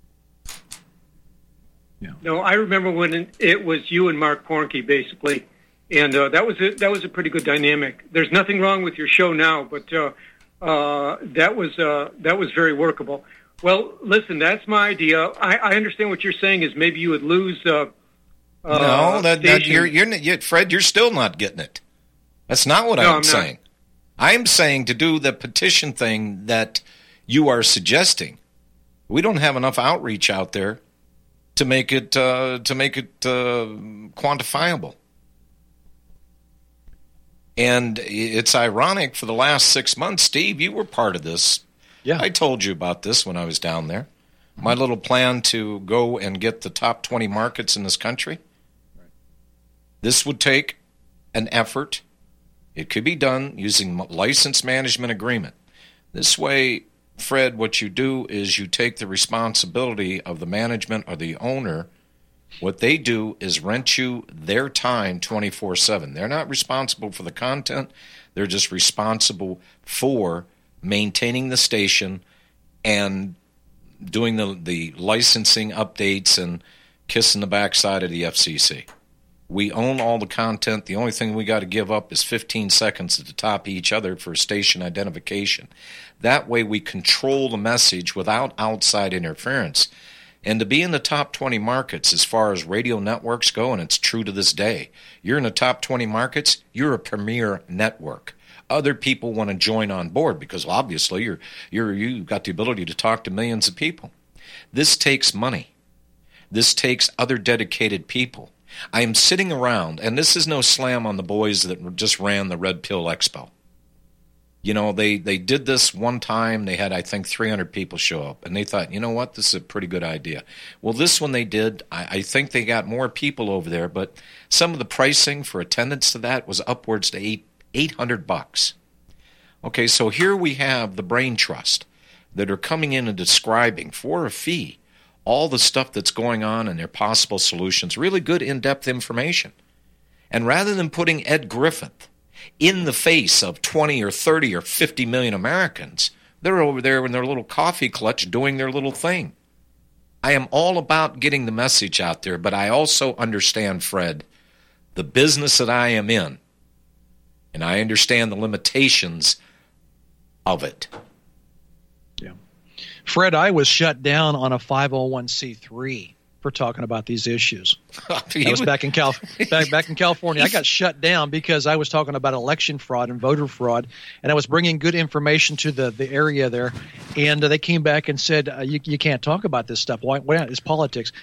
Yeah. No, I remember when it was you and Mark Pornke, basically, and that was a pretty good dynamic. There's nothing wrong with your show now, but that was very workable. Well, listen, that's my idea. I understand what you're saying is maybe you would lose. No, Fred, you're still not getting it. That's not what I'm saying. I'm saying to do the petition thing that you are suggesting. We don't have enough outreach out there to make it quantifiable. And it's ironic, for the last 6 months, Steve, you were part of this. Yeah. I told you about this when I was down there. Mm-hmm. My little plan to go and get the top 20 markets in this country. Right. This would take an effort. It could be done using license management agreement. This way, Fred, what you do is you take the responsibility of the management or the owner. What they do is rent you their time 24/7. They're not responsible for the content. They're just responsible for maintaining the station and doing the licensing updates and kissing the backside of the FCC. We own all the content. The only thing we got to give up is 15 seconds at the top of each other for station identification. That way we control the message without outside interference. And to be in the top 20 markets as far as radio networks go, and it's true to this day, you're in the top 20 markets, you're a premier network. Other people want to join on board because obviously you've got the ability to talk to millions of people. This takes money. This takes other dedicated people. I am sitting around, and this is no slam on the boys that just ran the Red Pill Expo. You know, they did this one time. They had, I think, 300 people show up, and they thought, you know what, this is a pretty good idea. Well, this one they did, I think they got more people over there, but some of the pricing for attendance to that was upwards to $800. Okay, so here we have the Brain Trust that are coming in and describing for a fee all the stuff that's going on and their possible solutions, really good in-depth information. And rather than putting Ed Griffith in the face of 20 or 30 or 50 million Americans, they're over there in their little coffee clutch doing their little thing. I am all about getting the message out there, but I also understand, Fred, the business that I am in, and I understand the limitations of it. Yeah. Fred, I was shut down on a 501c3 for talking about these issues. I was back in California. I got shut down because I was talking about election fraud and voter fraud, and I was bringing good information to the area there. And they came back and said, you can't talk about this stuff. Why not? It's politics.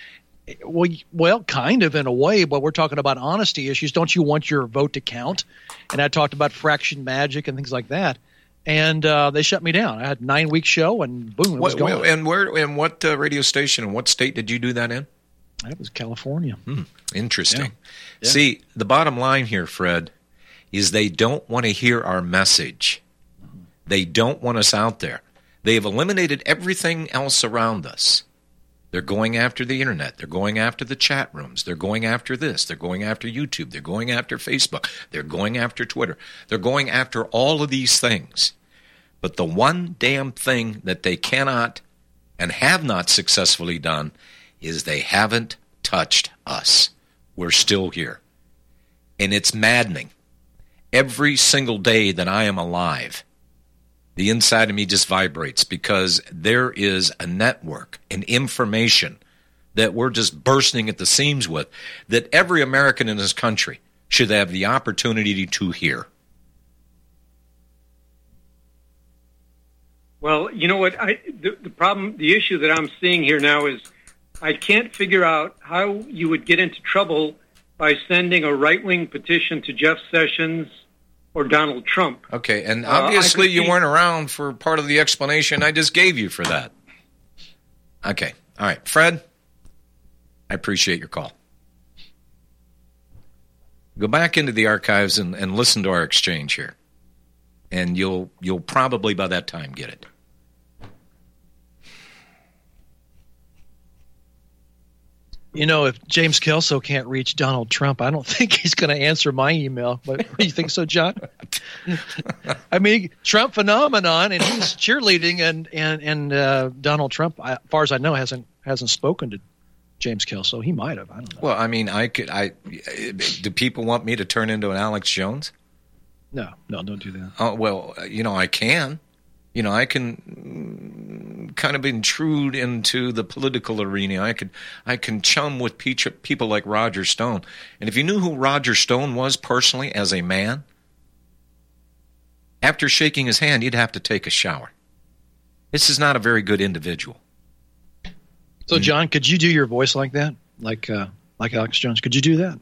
Well, kind of in a way, but we're talking about honesty issues. Don't you want your vote to count? And I talked about fraction magic and things like that. And they shut me down. I had a 9-week show, and boom, it was gone. And what radio station and what state did you do that in? That was California. Interesting. Yeah. See, the bottom line here, Fred, is they don't want to hear our message. They don't want us out there. They have eliminated everything else around us. They're going after the internet. They're going after the chat rooms. They're going after this. They're going after YouTube. They're going after Facebook. They're going after Twitter. They're going after all of these things. But the one damn thing that they cannot and have not successfully done is they haven't touched us. We're still here. And it's maddening. Every single day that I am alive, the inside of me just vibrates because there is a network and information that we're just bursting at the seams with that every American in this country should have the opportunity to hear. Well, you know what? The issue that I'm seeing here now is I can't figure out how you would get into trouble by sending a right-wing petition to Jeff Sessions or Donald Trump. Okay, and obviously you weren't around for part of the explanation I just gave you for that. Okay, all right. Fred, I appreciate your call. Go back into the archives and listen to our exchange here. And you'll probably by that time get it. You know, if James Kelso can't reach Donald Trump, I don't think he's going to answer my email. But do you think so, John? I mean, Trump phenomenon, and he's cheerleading, and Donald Trump, as far as I know, hasn't spoken to James Kelso. He might have. I don't know. Well, I mean, do people want me to turn into an Alex Jones? No, don't do that. Oh, well, I can. I can kind of intrude into the political arena. I can chum with people like Roger Stone. And if you knew who Roger Stone was personally as a man, after shaking his hand, you'd have to take a shower. This is not a very good individual. So, John, could you do your voice like that? Like Alex Jones? Could you do that?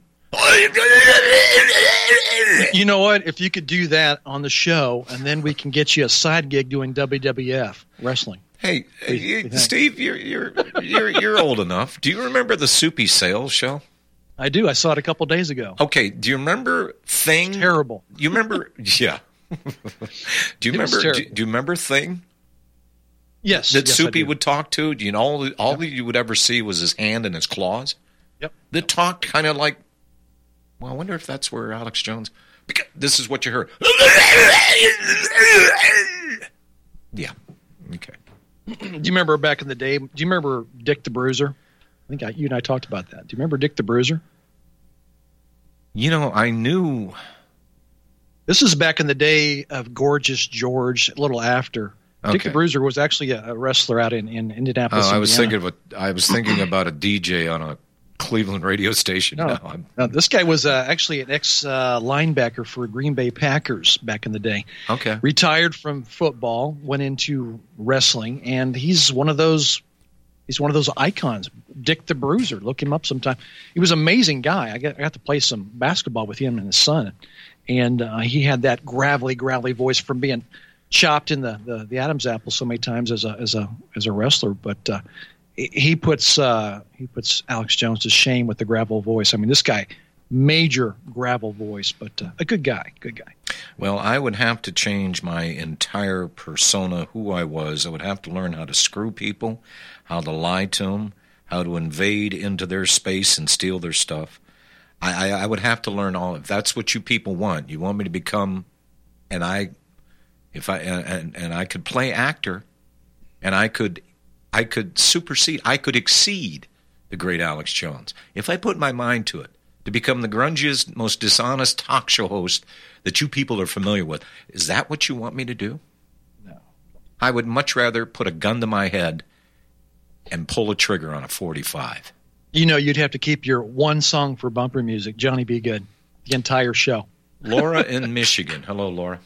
You know what? If you could do that on the show, and then we can get you a side gig doing WWF wrestling. Hey, Steve, you're old enough. Do you remember the Soupy Sales show? I do. I saw it a couple days ago. Okay. Do you remember Thing? It's terrible. You remember? Yeah. Do you remember Thing? Yes. That Soupy would talk to. Do you know all that you would ever see was his hand and his claws? Yep. That talked kind of like. Well, I wonder if that's where Alex Jones. Because this is what you heard. Yeah. Okay. you remember back in the day? Do you remember Dick the Bruiser? I think you and I talked about that. Do you remember Dick the Bruiser? I knew. This is back in the day of Gorgeous George, a little after. Okay. Dick the Bruiser was actually a wrestler out in Indianapolis. I was thinking about a DJ on a Cleveland radio station. No, this guy was actually an ex-linebacker for Green Bay Packers back in the day. Okay. Retired from football, went into wrestling, and he's one of those icons. Dick the Bruiser. Look him up sometime. He was an amazing guy. I got to play some basketball with him and his son, and he had that gravelly voice from being chopped in the Adam's apple so many times as a wrestler. But he puts Alex Jones to shame with the gravel voice. I mean, this guy, major gravel voice, but a good guy. Well, I would have to change my entire persona, who I was. I would have to learn how to screw people, how to lie to them, how to invade into their space and steal their stuff. I would have to learn all. If that's what you people want, you want me to become, and I could play actor, and I could supersede, I could exceed the great Alex Jones if I put my mind to it, to become the grungiest, most dishonest talk show host that you people are familiar with. Is that what you want me to do? No. I would much rather put a gun to my head and pull a trigger on a 45. You'd have to keep your one song for bumper music, Johnny B. Good, the entire show. Laura in Michigan. Hello, Laura.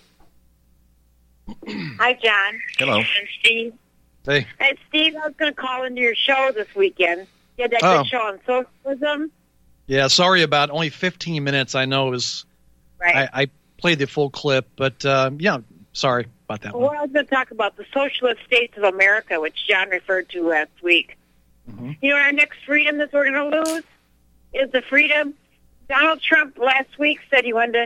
Hi, John. Hello. And Steve. Hey. Hey, Steve, I was going to call into your show this weekend. You had that good show on socialism. Yeah, sorry about only 15 minutes. I know it was. Right. I played the full clip, but sorry about that one. Well, I was going to talk about the socialist states of America, which John referred to last week. Mm-hmm. You know, our next freedom that we're going to lose is the freedom. Donald Trump last week said he wanted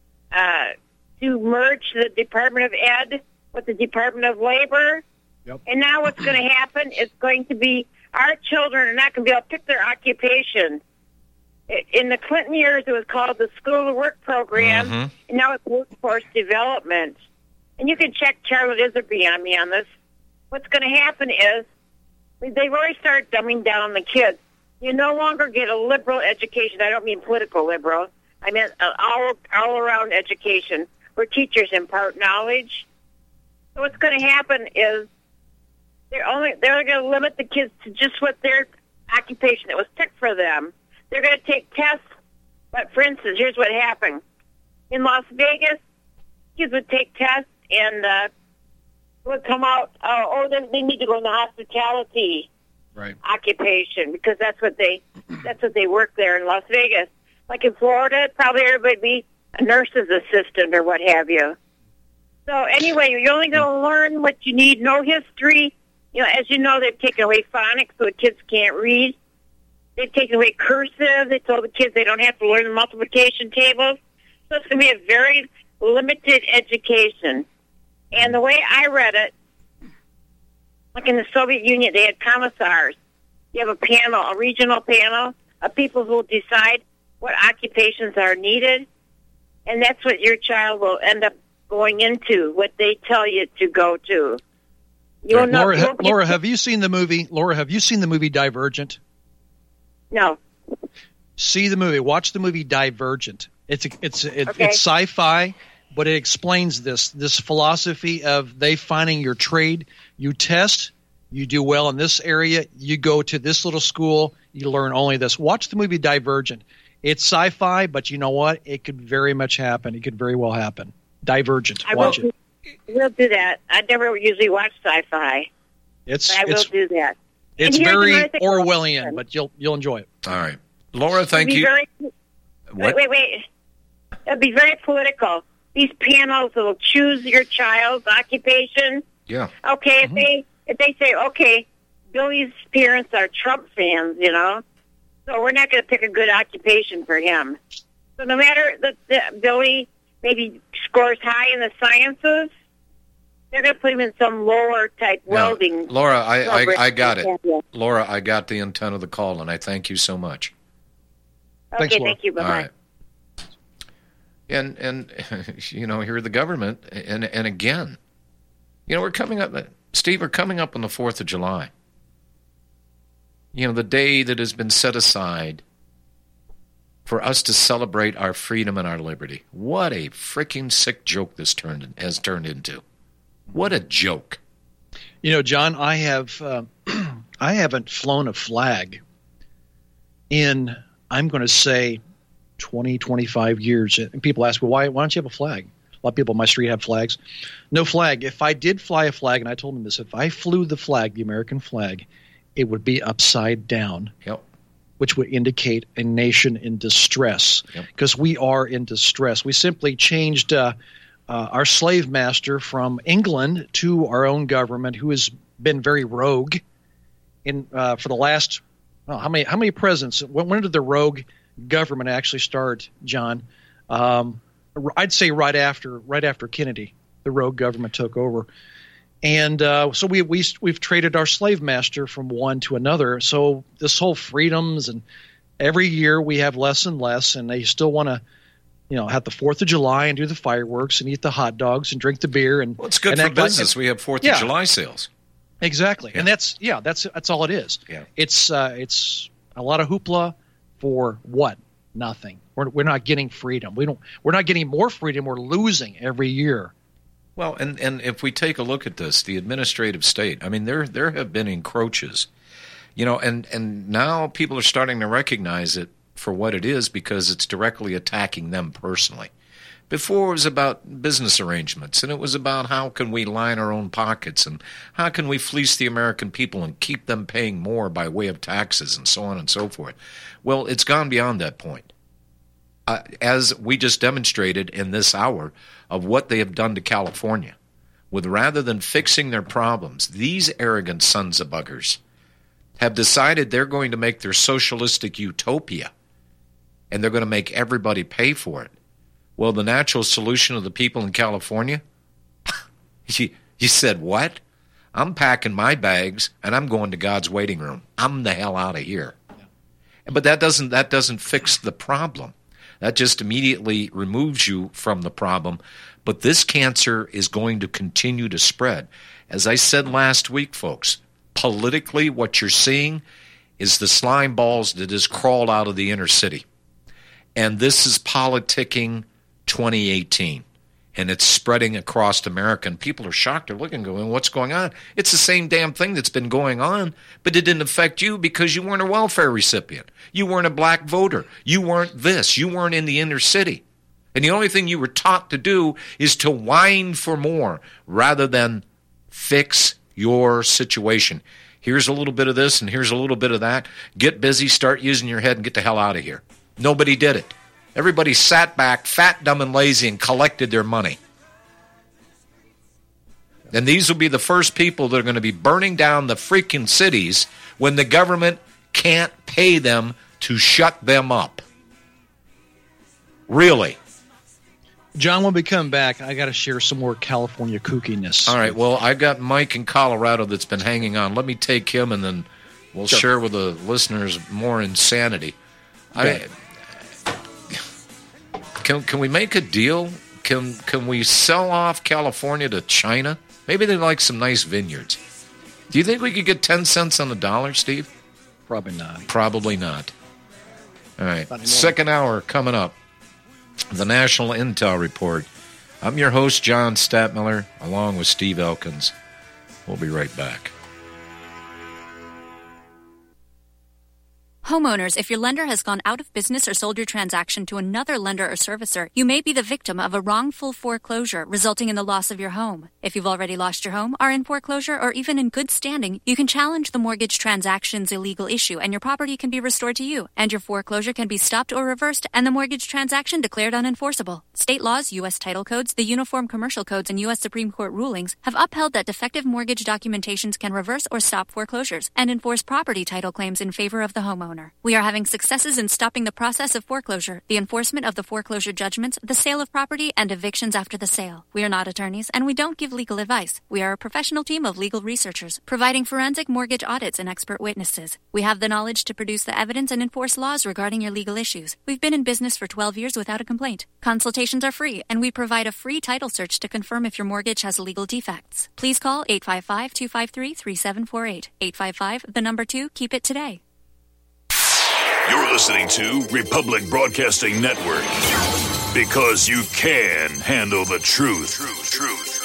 to merge the Department of Ed with the Department of Labor. Yep. And now what's going to happen is going to be our children are not going to be able to pick their occupation. In the Clinton years, it was called the School to Work Program, Mm-hmm. and now it's Workforce Development. And you can check Charlotte Iserby on me on this. What's going to happen is they've already started dumbing down the kids. You no longer get a liberal education. I don't mean political liberal. I mean all-around education where teachers impart knowledge. So what's going to happen is they're going to limit the kids to just what their occupation that was picked for them. They're going to take tests. But, for instance, here's what happened. In Las Vegas, kids would take tests and would come out, they need to go in the hospitality occupation because that's what they work there in Las Vegas. Like in Florida, probably everybody would be a nurse's assistant or what have you. So anyway, you're only going to learn what you need. No history. You know, as you know, they've taken away phonics so the kids can't read. They've taken away cursive. They told the kids they don't have to learn the multiplication tables. So it's going to be a very limited education. And the way I read it, like in the Soviet Union, they had commissars. You have a panel, a regional panel of people who will decide what occupations are needed. And that's what your child will end up going into, what they tell you to go to. Laura, have you seen the movie? Divergent? No. See the movie. Watch the movie Divergent. It's sci-fi, but it explains this philosophy of they finding your trade. You test, you do well in this area, you go to this little school, you learn only this. Watch the movie Divergent. It's sci-fi, but you know what? It could very much happen. It could very well happen. Divergent. Watch it. We'll do that. I never usually watch sci-fi. I will do that. It's very Orwellian, but you'll enjoy it. All right. Laura, thank you. Wait. It'll be very political. These panels will choose your child's occupation. Yeah. Okay, if they say, okay, Billy's parents are Trump fans, you know, so we're not going to pick a good occupation for him. So no matter that Billy maybe scores high in the sciences, they're going to put him in some lower type welding. Laura, I got it. Laura, I got the intent of the call, and I thank you so much. Okay, Thanks, thank you. Bye-bye. All right. And you know, here the government, and again, you know, we're coming up. Steve, we're coming up on the 4th of July. You know, the day that has been set aside for us to celebrate our freedom and our liberty. What a freaking sick joke this has turned into. What a joke. You know, John, I haven't flown a flag in, I'm going to say, 20, 25 years. And people ask me, why don't you have a flag? A lot of people on my street have flags. No flag. If I did fly a flag, and I told them this, if I flew the flag, the American flag, it would be upside down. Yep. Which would indicate a nation in distress, because we are in distress. We simply changed our slave master from England to our own government, who has been very rogue for the last how many presidents? When did the rogue government actually start, John? I'd say right after Kennedy, the rogue government took over. And so we've traded our slave master from one to another. So this whole freedoms, and every year we have less and less, and they still want to, have the 4th of July and do the fireworks and eat the hot dogs and drink the beer. And well, it's good for business. We have 4th of July sales. Exactly, and that's all it is. Yeah, it's a lot of hoopla for what? Nothing. We're not getting freedom. We're not getting more freedom. We're losing every year. Well, and if we take a look at this, the administrative state, I mean, there have been encroaches, and now people are starting to recognize it for what it is, because it's directly attacking them personally. Before, it was about business arrangements, and it was about how can we line our own pockets, and how can we fleece the American people and keep them paying more by way of taxes, and so on and so forth. Well, it's gone beyond that point. As we just demonstrated in this hour of what they have done to California, with rather than fixing their problems, these arrogant sons of buggers have decided they're going to make their socialistic utopia, and they're going to make everybody pay for it. Well, the natural solution of the people in California, you said what? I'm packing my bags and I'm going to God's waiting room. I'm the hell out of here. But that doesn't fix the problem. That just immediately removes you from the problem. But this cancer is going to continue to spread. As I said last week, folks, politically what you're seeing is the slime balls that has crawled out of the inner city. And this is politicking 2018. And it's spreading across America. And people are shocked. They're looking, going, what's going on? It's the same damn thing that's been going on, but it didn't affect you because you weren't a welfare recipient. You weren't a black voter. You weren't this. You weren't in the inner city. And the only thing you were taught to do is to whine for more rather than fix your situation. Here's a little bit of this and here's a little bit of that. Get busy, start using your head, and get the hell out of here. Nobody did it. Everybody sat back, fat, dumb, and lazy, and collected their money. And these will be the first people that are going to be burning down the freaking cities when the government can't pay them to shut them up. Really. John, when we come back, I got to share some more California kookiness. All right, well, I've got Mike in Colorado that's been hanging on. Let me take him, and then we'll share with the listeners more insanity. Okay. Can we make a deal? Can we sell off California to China? Maybe they like some nice vineyards. Do you think we could get 10 cents on the dollar, Steve? Probably not. Probably not. All right. Second hour coming up. The National Intel Report. I'm your host, John Statmiller, along with Steve Elkins. We'll be right back. Homeowners, if your lender has gone out of business or sold your transaction to another lender or servicer, you may be the victim of a wrongful foreclosure, resulting in the loss of your home. If you've already lost your home, are in foreclosure, or even in good standing, you can challenge the mortgage transaction's illegal issue, and your property can be restored to you, and your foreclosure can be stopped or reversed, and the mortgage transaction declared unenforceable. State laws, U.S. title codes, the Uniform Commercial Codes, and U.S. Supreme Court rulings have upheld that defective mortgage documentations can reverse or stop foreclosures and enforce property title claims in favor of the homeowner. homeowner. We are having successes in stopping the process of foreclosure, the enforcement of the foreclosure judgments, the sale of property, and evictions after the sale. We are not attorneys, and we don't give legal advice. We are a professional team of legal researchers, providing forensic mortgage audits and expert witnesses. We have the knowledge to produce the evidence and enforce laws regarding your legal issues. We've been in business for 12 years without a complaint. Consultations are free, and we provide a free title search to confirm if your mortgage has legal defects. Please call 855-253-3748. 855, 2, keep it today. You're listening to Republic Broadcasting Network, because you can handle the truth.